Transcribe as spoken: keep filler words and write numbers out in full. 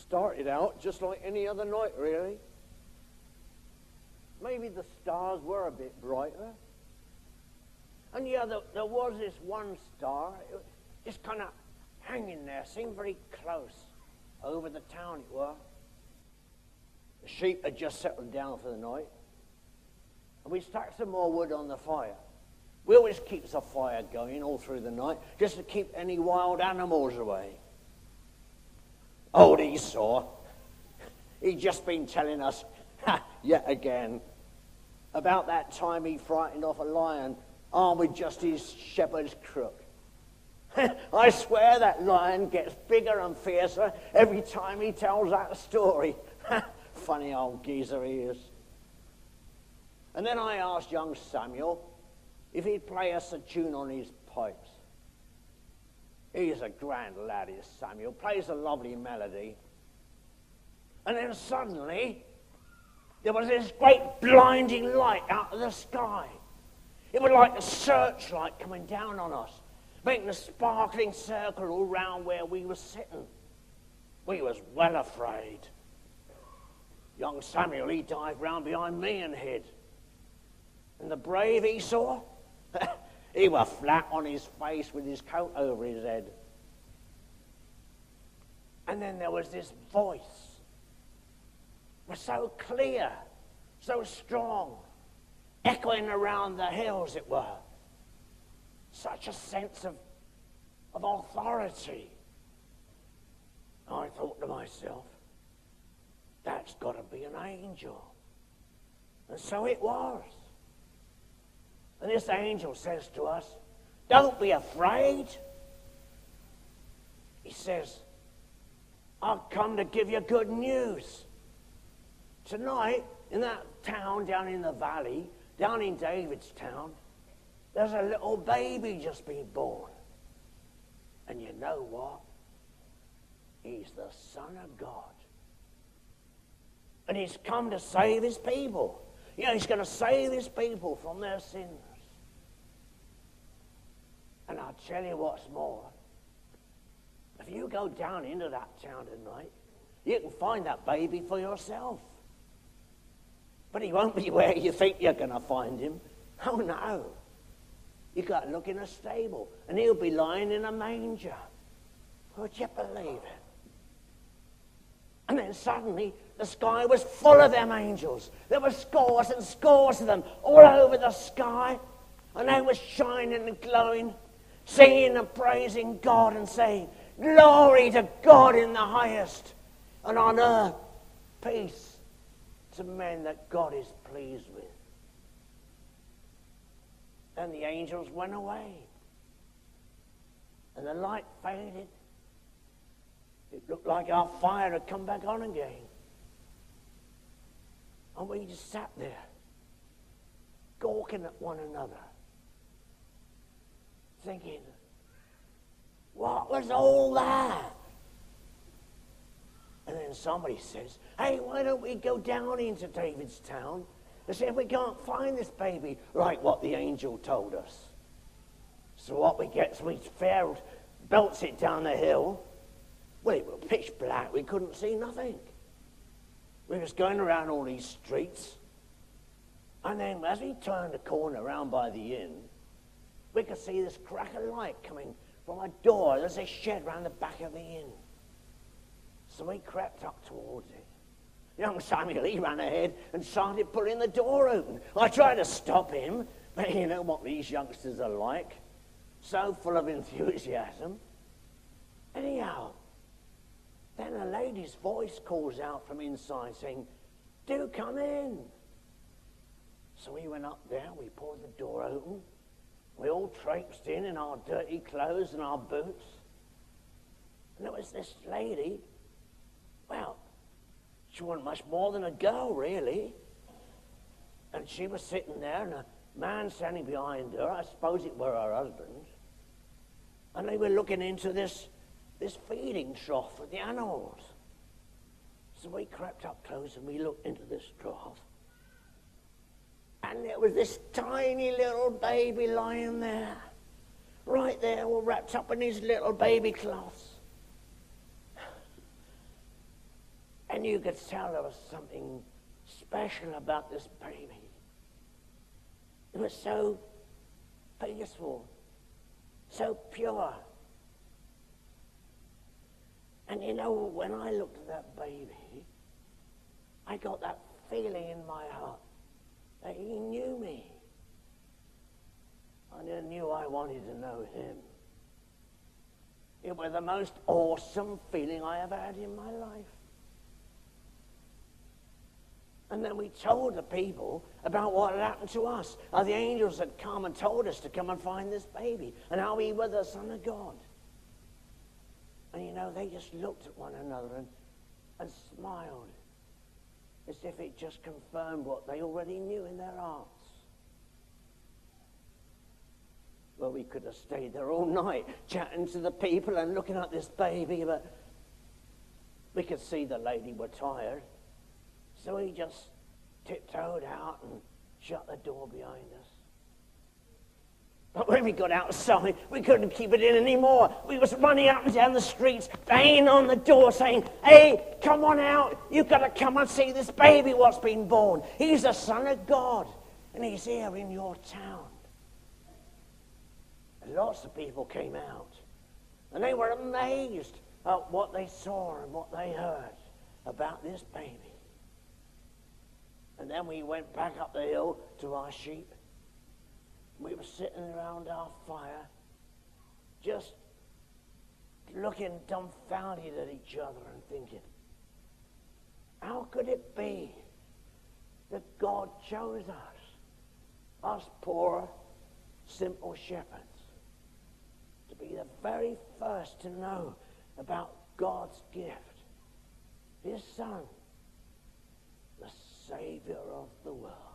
started out just like any other night, really. Maybe the stars were a bit brighter. And yeah, there, there was this one star, it was just kind of hanging there, seemed very close. Over the town it were. The sheep had just settled down for the night. And we stuck some more wood on the fire. We always keep the fire going all through the night, just to keep any wild animals away. Old Esau, he'd just been telling us, ha, yet again, about that time he frightened off a lion armed with just his shepherd's crook. I swear that lion gets bigger and fiercer every time he tells that story. Funny old geezer he is. And then I asked young Samuel if he'd play us a tune on his pipes. He's a grand lad, is Samuel, plays a lovely melody. And then suddenly, there was this great blinding light out of the sky. It was like a searchlight coming down on us, making a sparkling circle all round where we were sitting. We was well afraid. Young Samuel, he dived round behind me and hid. And the brave Esau, he was flat on his face with his coat over his head. And then there was this voice. It was so clear, so strong, echoing around the hills it were. Such a sense of, of authority. I thought to myself, that's got to be an angel. And so it was. And this angel says to us, don't be afraid. He says, I've come to give you good news. Tonight, in that town down in the valley, down in David's town, there's a little baby just been born. And you know what? He's the Son of God. And he's come to save his people. You know, he's going to save his people from their sins. And I'll tell you what's more. If you go down into that town tonight, you can find that baby for yourself. But he won't be where you think you're going to find him. Oh, no. You've got to look in a stable, and he'll be lying in a manger. Would you believe it? And then suddenly, the sky was full of them angels. There were scores and scores of them all over the sky. And they were shining and glowing, singing and praising God and saying, glory to God in the highest, and on earth, peace to men that God is pleased with. And the angels went away. And the light faded. It looked like our fire had come back on again. And we just sat there, gawking at one another, thinking, what was all that? And then somebody says, hey, why don't we go down into David's town and see if we can't find this baby like what the angel told us. So what we get, so we fair belts it down the hill. Well, it was pitch black. We couldn't see nothing. We was going around all these streets. And then as we turned the corner around by the inn, we could see this crack of light coming from a door. There's a shed round the back of the inn. So we crept up towards it. Young Samuel, he ran ahead and started pulling the door open. I tried to stop him, but you know what these youngsters are like. So full of enthusiasm. Anyhow, then a lady's voice calls out from inside saying, do come in. So we went up there, we pulled the door open. We all traipsed in in our dirty clothes and our boots. And there was this lady, well, she wasn't much more than a girl, really. And she was sitting there, and a man standing behind her, I suppose it were her husband. And they were looking into this, this feeding trough for the animals. So we crept up close and we looked into this trough. And there was this tiny little baby lying there. Right there, all wrapped up in his little baby cloths. And you could tell there was something special about this baby. It was so peaceful, so pure. And you know, when I looked at that baby, I got that feeling in my heart that he knew me. And I knew I wanted to know him. It was the most awesome feeling I ever had in my life. And then we told the people about what had happened to us, how the angels had come and told us to come and find this baby, and how he was the Son of God. And you know, they just looked at one another and, and smiled, as if it just confirmed what they already knew in their hearts. Well, we could have stayed there all night chatting to the people and looking at this baby, but we could see the lady were tired. So we just tiptoed out and shut the door behind us. But when we got outside, we couldn't keep it in anymore. We was running up and down the streets, banging on the door, saying, "Hey, come on out. You've got to come and see this baby what's been born. He's the Son of God, and he's here in your town." And lots of people came out, and they were amazed at what they saw and what they heard about this baby. And then we went back up the hill to our sheep. We were sitting around our fire, just looking dumbfounded at each other and thinking, how could it be that God chose us, us poor, simple shepherds, to be the very first to know about God's gift, his Son, the Savior of the world.